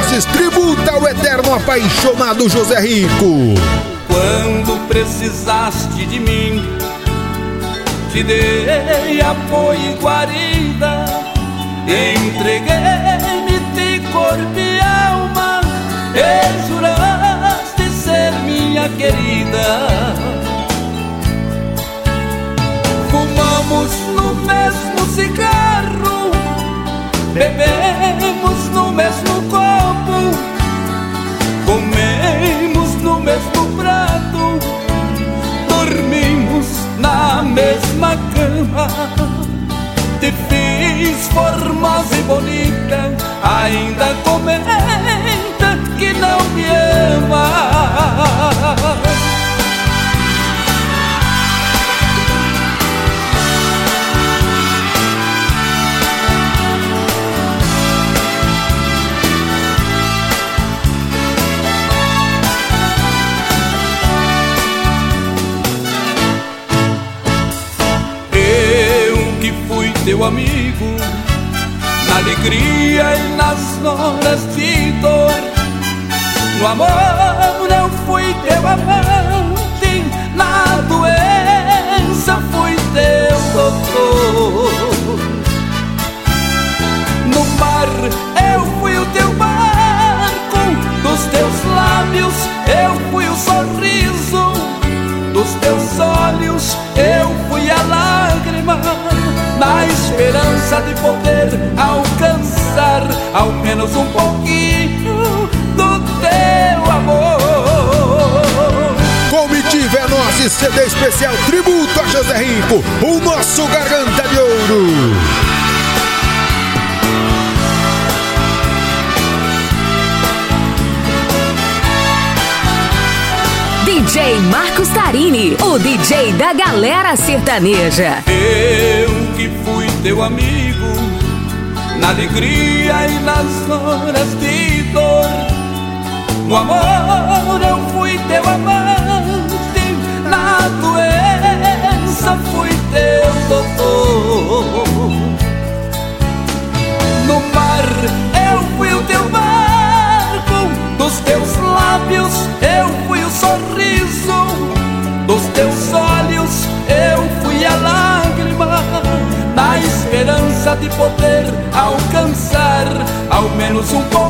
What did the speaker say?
Veloz tributa ao eterno apaixonado José Rico. Quando precisaste de mim, te dei apoio e guarida, entreguei-me de corpo e alma, e juraste ser minha querida. Fumamos no mesmo cigarro, bebemos no mesmo copo, comemos no mesmo prato, dormimos na mesma cama. Te fiz formosa e bonita, ainda comenta que não me ama. Teu amigo, na alegria e nas horas de dor. No amor eu fui teu amante, na doença fui teu doutor. No mar eu fui o teu barco, dos teus lábios eu fui o sorriso, dos teus olhos eu fui a lágrima, na esperança de poder alcançar ao menos um pouquinho do teu amor. Comitiva é nossa, CD especial tributo a José Rico, o nosso garganta de ouro. DJ Marcos Tarini, o DJ da galera sertaneja. Eu que fui teu amigo, na alegria e nas horas de dor. No amor eu fui teu amante, na doença fui teu doutor. No mar eu fui o teu barco, dos teus lábios eu fui o sorriso, dos teus olhos eu fui a lágrima, na esperança de poder alcançar ao menos um pouco